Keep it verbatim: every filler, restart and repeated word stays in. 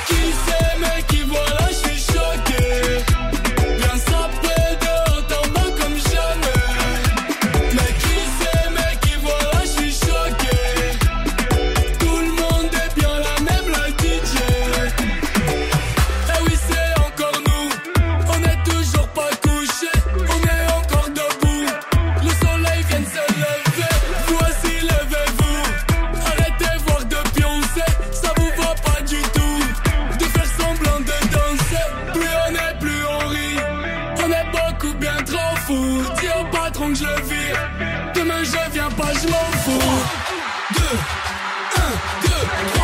qui c'est, mais qui voilà, je suis choqué. Bien sapé de haut en bas comme jamais. Mais qui c'est, mais qui voilà, je suis choqué. Tout le monde est bien là, même le D J. Eh oui, c'est encore nous, on est toujours pas couché, on est encore debout. Le soleil vient de se lever, voici levez-vous. Arrêtez voir de pioncer, ça vous va pas du tout. De faire semblant de danser, plus on est, plus on rit. On est beaucoup bien trop fous, dis au patron que je le vire. Demain je viens pas, je m'en fous. Deux, un, deux, trois.